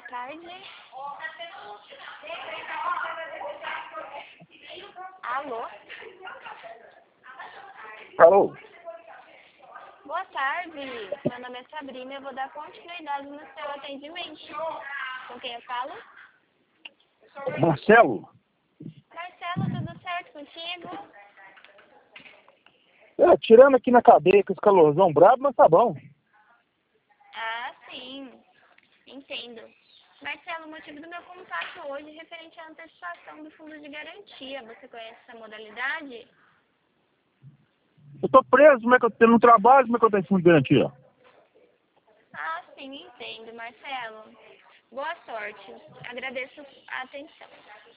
tarde. Alô? Alô? Boa tarde. Meu nome é Sabrina. Eu vou dar continuidade no seu atendimento. Com quem eu falo? Marcelo? Marcelo, tudo certo contigo? Tirando aqui na cadeia com esse calorzão brabo, mas tá bom. Ah, sim. Entendo. Marcelo, o motivo do meu contato hoje é referente à antecipação do fundo de garantia. Você conhece essa modalidade? Eu tô preso, como é que eu tenho no trabalho, como é que eu tenho fundo de garantia? Ah, sim, entendo, Marcelo. Boa sorte. Agradeço a atenção.